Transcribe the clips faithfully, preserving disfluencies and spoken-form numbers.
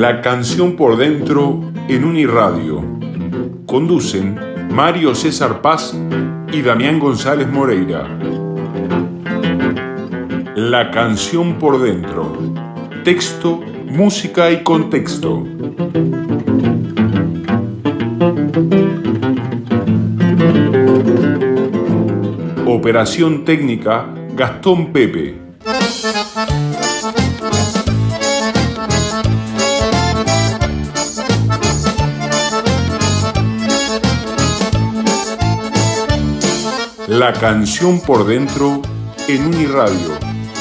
La canción por dentro en Uniradio. Conducen Mario César Paz y Damián González Moreira. La canción por dentro. Texto, música y contexto. Operación técnica, Gastón Pepe. La canción por dentro en Uniradio.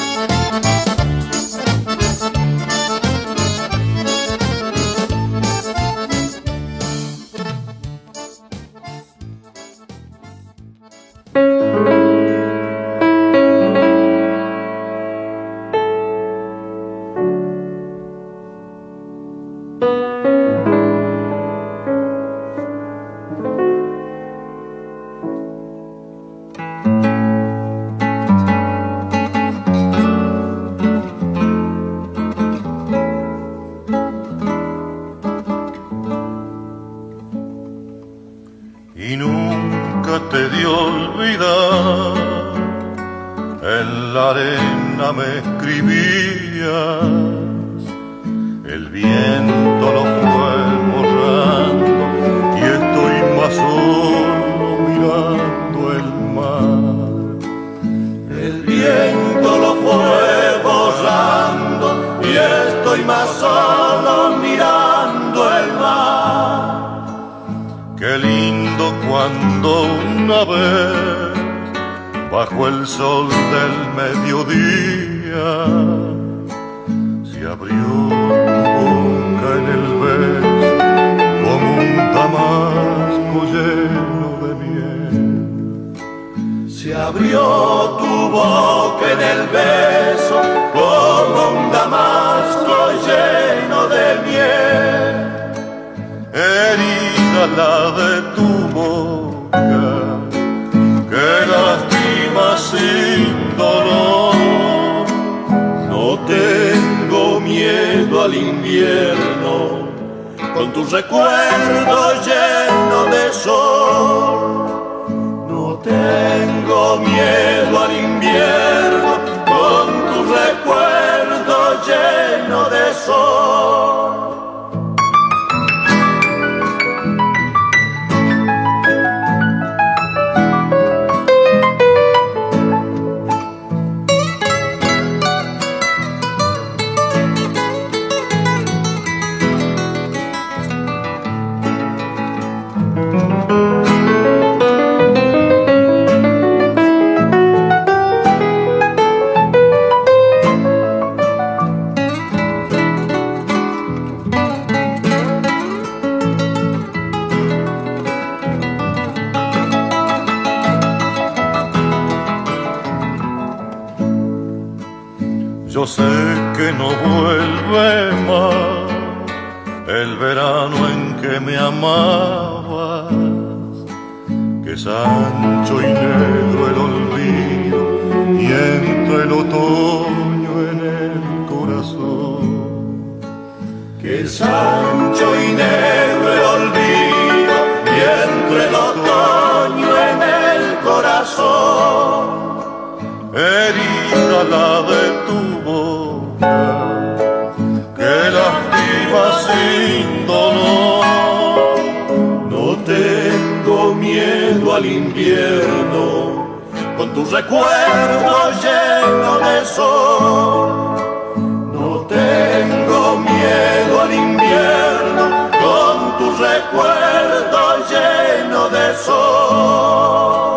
Yo sé que no vuelve más el verano en que me amabas, que es ancho y negro el olvido y entra el otoño en el corazón. Que es ancho y negro el olvido y entra el otoño en el corazón. Herida la de tu boca, que lastima sin dolor. No tengo miedo al invierno, con tu recuerdo lleno de sol. No tengo miedo al invierno, con tu recuerdo lleno de sol.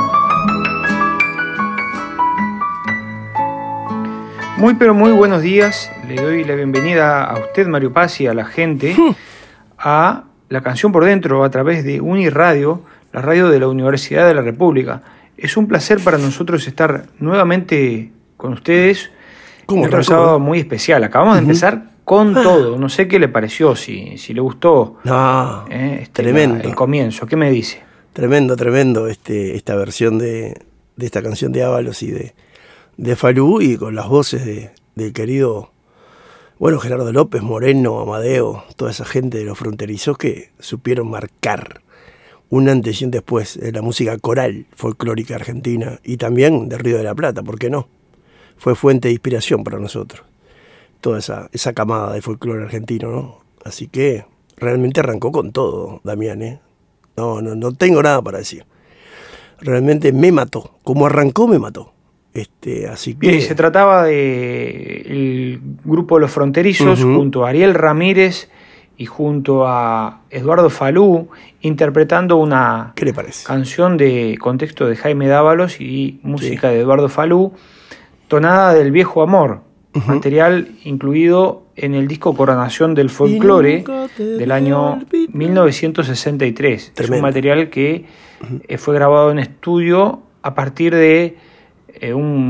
Muy pero muy buenos días, le doy la bienvenida a usted, Mario Paz, y a la gente a La Canción por Dentro a través de Uniradio, la radio de la Universidad de la República. Es un placer para nosotros estar nuevamente con ustedes. Un otro sábado muy especial. Acabamos uh-huh. de empezar con ah. todo. No sé qué le pareció, si, si le gustó no, eh, este, tremendo. La, el comienzo. ¿Qué me dice? Tremendo, tremendo este, esta versión de, de esta canción de Ábalos y de, de Falú, y con las voces de, del querido, Bueno, Gerardo López, Moreno, Amadeo, toda esa gente de los fronterizos que supieron marcar un antes y un después de la música coral folclórica argentina y también de Río de la Plata, ¿por qué no? Fue fuente de inspiración para nosotros, toda esa, esa camada de folclore argentino, ¿no? Así que realmente arrancó con todo, Damián, ¿eh? No, no, no tengo nada para decir. Realmente me mató, como arrancó me mató. Este, así que... Bien, se trataba de el grupo Los Fronterizos, uh-huh, junto a Ariel Ramírez y junto a Eduardo Falú, interpretando una ¿Qué le parece? Canción de contexto de Jaime Dávalos y música sí. de Eduardo Falú, tonada del viejo amor, uh-huh, material incluido en el disco Coronación del Folclore del año mil novecientos sesenta y tres. Tremendo. Es un material que uh-huh. eh, fue grabado en estudio a partir de eh,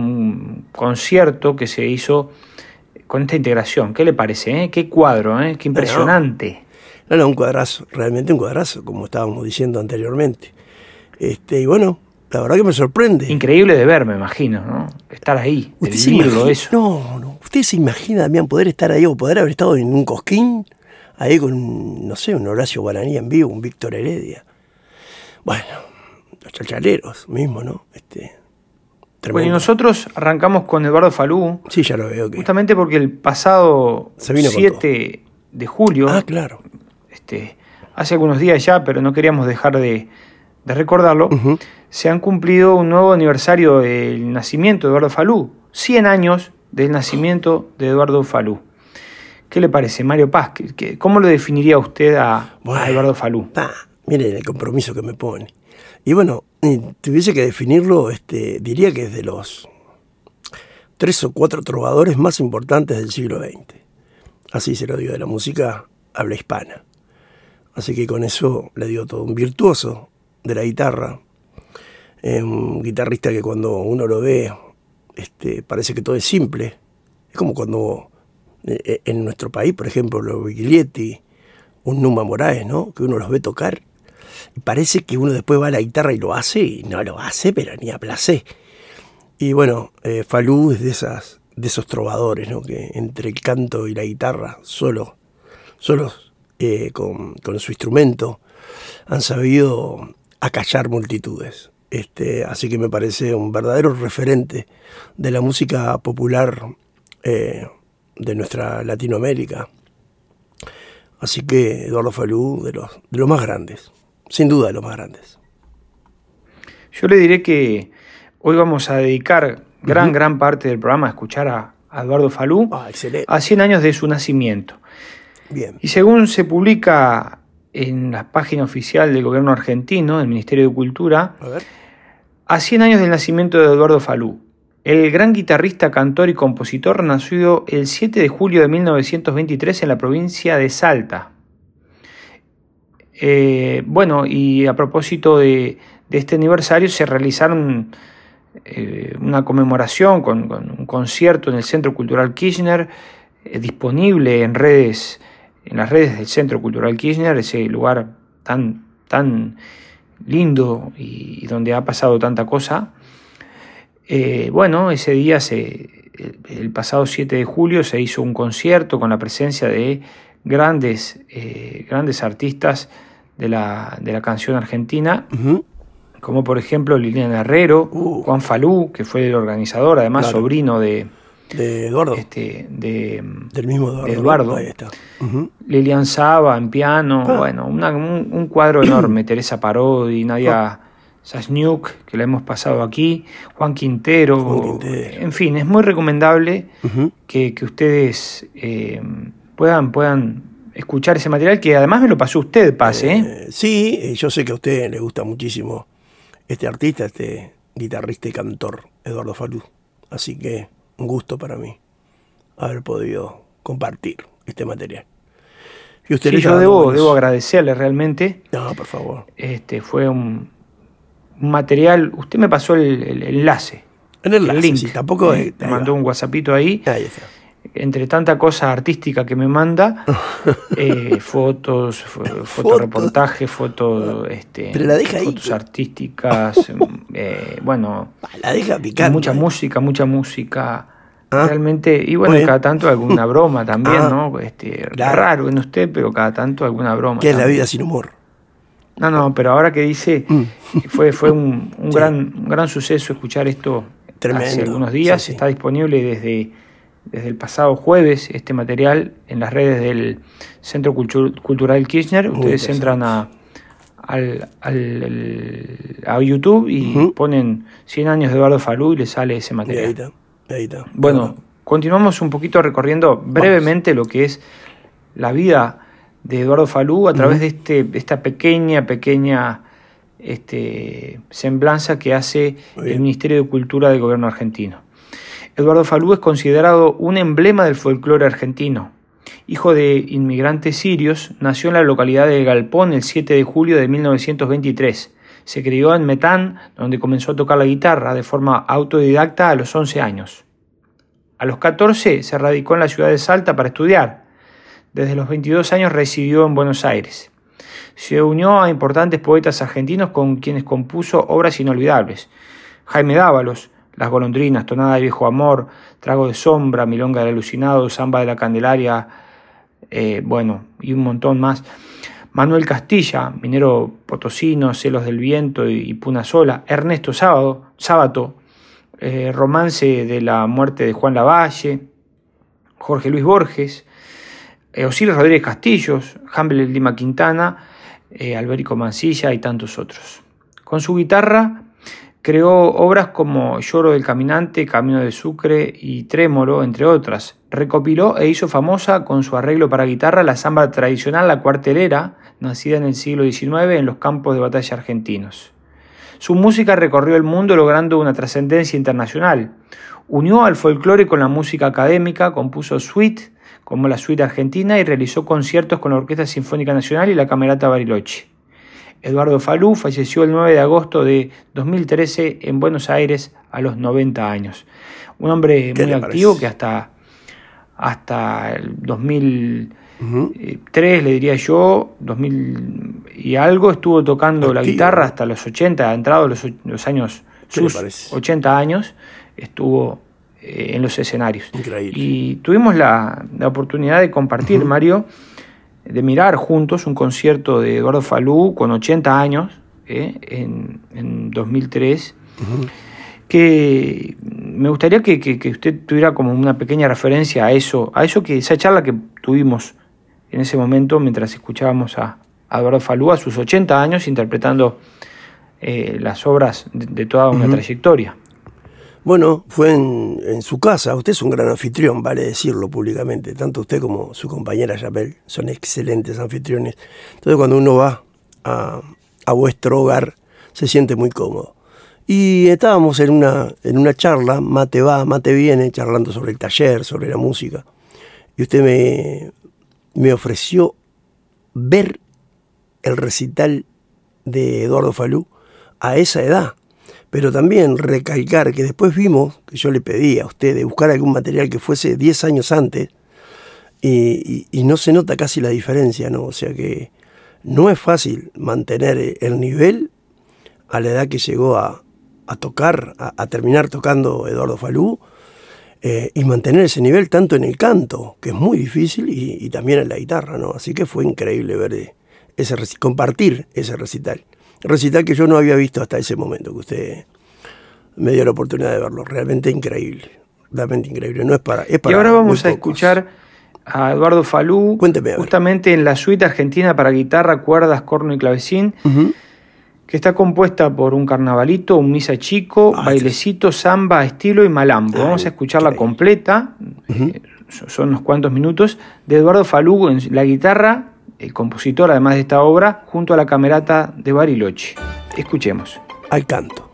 un concierto que se hizo con esta integración. ¿Qué le parece? Eh? Qué cuadro, ¿eh? Qué impresionante. No, no, un cuadrazo, realmente un cuadrazo, como estábamos diciendo anteriormente. Este, y bueno, la verdad que me sorprende. Increíble de ver, me imagino, ¿no? Estar ahí, de vivirlo eso. No, no. ¿Usted se imagina, Damián, poder estar ahí o poder haber estado en un Cosquín, ahí con, no sé, un Horacio Guaraní en vivo, un Víctor Heredia? Bueno, los chachaleros mismo, ¿no? Este, bueno, y nosotros arrancamos con Eduardo Falú. Sí, ya lo veo. Que justamente porque el pasado siete de julio, ah, claro. este, hace algunos días ya, pero no queríamos dejar de, de recordarlo, uh-huh, se han cumplido un nuevo aniversario del nacimiento de Eduardo Falú. cien años del nacimiento de Eduardo Falú. ¿Qué le parece, Mario Paz? ¿Cómo lo definiría usted a, bueno, a Eduardo Falú? Ah, miren el compromiso que me pone. Y bueno, si tuviese que definirlo, este, diría que es de los tres o cuatro trovadores más importantes del siglo veinte. Así se lo digo, de la música habla hispana. Así que con eso le digo todo. Un virtuoso de la guitarra, eh, un guitarrista que cuando uno lo ve, este, parece que todo es simple. Es como cuando eh, en nuestro país, por ejemplo, los Biglietti, un Numa Moraes, ¿no? Que uno los ve tocar y parece que uno después va a la guitarra y lo hace, y no lo hace, pero ni a placer. Y bueno, eh, Falú es de esas, de esos trovadores, ¿no? Que entre el canto y la guitarra, solo, solos eh, con, con su instrumento, han sabido acallar multitudes. Este, así que me parece un verdadero referente de la música popular eh, de nuestra Latinoamérica. Así que Eduardo Falú, de los, de los más grandes, sin duda de los más grandes. Yo le diré que hoy vamos a dedicar gran, uh-huh. gran parte del programa a escuchar a, a Eduardo Falú, ah, excelente. a cien años de su nacimiento. Bien. Y según se publica en la página oficial del gobierno argentino, del Ministerio de Cultura, a ver. A cien años del nacimiento de Eduardo Falú, el gran guitarrista, cantor y compositor nació el siete de julio de mil novecientos veintitrés en la provincia de Salta. Eh, bueno, y a propósito de, de este aniversario se realizaron eh, una conmemoración con, con un concierto en el Centro Cultural Kirchner, eh, disponible en redes, en las redes del Centro Cultural Kirchner, ese lugar tan, tan lindo y, y donde ha pasado tanta cosa. Eh, bueno, ese día, se, el, el pasado siete de julio, se hizo un concierto con la presencia de grandes, eh, grandes artistas de la, de la canción argentina, uh-huh. como por ejemplo Liliana Herrero, uh. Juan Falú, que fue el organizador, además claro. sobrino de, de Eduardo, este, de, del mismo Eduardo, de Eduardo. Ahí está. Uh-huh. Lilian Saba en piano, ah. bueno, una, un, un cuadro enorme, Teresa Parodi, Nadia ah. Sasniuk, que la hemos pasado aquí, Juan Quintero, Juan Quintero. En fin, es muy recomendable uh-huh. que, que ustedes eh, puedan, puedan escuchar ese material, que además me lo pasó usted, Pase. ¿eh? Eh, sí, yo sé que a usted le gusta muchísimo este artista, este guitarrista y cantor, Eduardo Falú, así que un gusto para mí haber podido compartir este material. Y usted sí, yo debo, debo agradecerle realmente. No, por favor. Este fue un, un material, usted me pasó el, el, el enlace. El enlace, el link. Sí, tampoco eh, es, me mandó un WhatsAppito ahí. Ahí está. Entre tanta cosa artística que me manda, eh, fotos, fotoreportajes, fotos, este, Pero la deja fotos ahí, artísticas, eh, bueno, la deja picante. Mucha música, mucha música ¿Ah? Realmente, y bueno, cada tanto alguna broma también, ah, ¿no? Este, claro. Raro en usted, pero cada tanto alguna broma. ¿Qué es también. la vida sin humor? No, no, pero ahora que dice, mm. fue, fue un, un, sí. gran, un gran suceso escuchar esto. Tremendo. Hace algunos días. Sí, sí. Está disponible desde, desde el pasado jueves este material en las redes del Centro Cultur- Cultural Kirchner. Ustedes entran a, al, al, a YouTube y uh-huh. ponen cien años de Eduardo Falú y les sale ese material. Ahí está, ahí está. Bueno, bueno, continuamos un poquito recorriendo brevemente Vamos. lo que es la vida de Eduardo Falú a través uh-huh. de, este, de esta pequeña, pequeña este, semblanza que hace el Ministerio de Cultura del gobierno argentino. Eduardo Falú es considerado un emblema del folclore argentino. Hijo de inmigrantes sirios, nació en la localidad de Galpón el siete de julio de mil novecientos veintitrés. Se crió en Metán, donde comenzó a tocar la guitarra de forma autodidacta a los once años. A los catorce se radicó en la ciudad de Salta para estudiar. Desde los veintidós años residió en Buenos Aires. Se unió a importantes poetas argentinos con quienes compuso obras inolvidables. Jaime Dávalos, Las golondrinas, Tonada de viejo amor, Trago de sombra, Milonga del alucinado, Zamba de la Candelaria, eh, bueno, y un montón más. Manuel Castilla, Minero Potosino, Celos del viento y, y Puna sola. Ernesto Sábado, Sábato, eh, Romance de la muerte de Juan Lavalle, Jorge Luis Borges, eh, Osiris Rodríguez Castillos, Humble Lima Quintana, eh, Alberico Mancilla y tantos otros. Con su guitarra creó obras como Lloro del Caminante, Camino de Sucre y Trémolo, entre otras. Recopiló e hizo famosa con su arreglo para guitarra la samba tradicional La Cuartelera, nacida en el siglo diecinueve en los campos de batalla argentinos. Su música recorrió el mundo logrando una trascendencia internacional. Unió al folclore con la música académica, compuso suite, como la Suite Argentina, y realizó conciertos con la Orquesta Sinfónica Nacional y la Camerata Bariloche. Eduardo Falú falleció el nueve de agosto de dos mil trece en Buenos Aires a los noventa años. Un hombre muy activo parece? que hasta, hasta el dos mil tres, uh-huh. le diría yo, dos mil y algo, estuvo tocando activo, la guitarra ¿no? hasta los ochenta, ha entrado los, los años, sus ochenta años, estuvo eh, en los escenarios. Increíble. Y tuvimos la, la oportunidad de compartir, uh-huh. Mario, de mirar juntos un concierto de Eduardo Falú con ochenta años, eh, en, en dos mil tres, uh-huh. que me gustaría que, que, que usted tuviera como una pequeña referencia a eso, a eso que esa charla que tuvimos en ese momento mientras escuchábamos a, a Eduardo Falú a sus ochenta años interpretando eh, las obras de, de toda una uh-huh. trayectoria. Bueno, fue en, en su casa. Usted es un gran anfitrión, vale decirlo públicamente. Tanto usted como su compañera Yapel son excelentes anfitriones. Entonces cuando uno va a, a vuestro hogar se siente muy cómodo. Y estábamos en una, en una charla, mate va, mate viene, charlando sobre el taller, sobre la música. Y usted me, me ofreció ver el recital de Eduardo Falú a esa edad. Pero también recalcar que después vimos, que yo le pedí a usted de buscar algún material que fuese diez años antes, y, y, y no se nota casi la diferencia, ¿no? O sea que no es fácil mantener el nivel a la edad que llegó a, a tocar, a, a terminar tocando Eduardo Falú, eh, y mantener ese nivel tanto en el canto, que es muy difícil, y, y también en la guitarra, ¿no? Así que fue increíble ver ese compartir ese recital. Recital que yo no había visto hasta ese momento, que usted me dio la oportunidad de verlo. Realmente increíble, realmente increíble. No es para, es para y ahora vamos a escuchar a Eduardo Falú, Cuénteme, justamente en la Suite Argentina para guitarra, cuerdas, corno y clavecín, uh-huh. que está compuesta por un carnavalito, un misa chico, ah, bailecito, sí. samba, estilo y malambo. Ay, vamos a escucharla increíble. completa, uh-huh. eh, son unos cuantos minutos, de Eduardo Falú en la guitarra, el compositor además de esta obra, junto a la Camerata de Bariloche. Escuchemos. Al canto.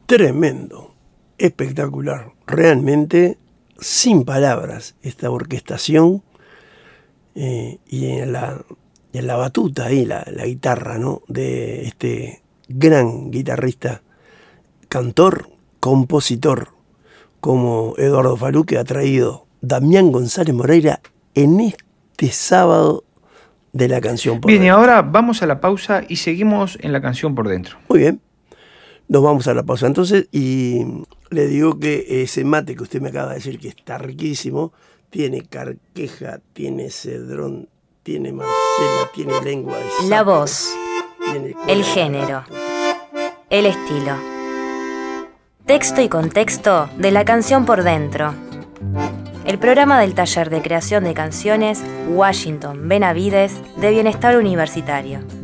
Tremendo, espectacular, realmente sin palabras esta orquestación eh, y en la, en la batuta ahí, la, la guitarra, ¿no?, de este gran guitarrista, cantor, compositor, como Eduardo Falú, que ha traído Damián González Moreira en este sábado de la canción por Bien, dentro. y ahora vamos a la pausa y seguimos en la canción por dentro. Muy bien, nos vamos a la pausa entonces y le digo que ese mate que usted me acaba de decir que está riquísimo, tiene carqueja, tiene cedrón, tiene marcela, tiene lengua de sapo, La voz, tiene cola el de género, gato. el estilo. Texto y contexto de la canción por dentro. El programa del taller de creación de canciones Washington Benavides de Bienestar Universitario.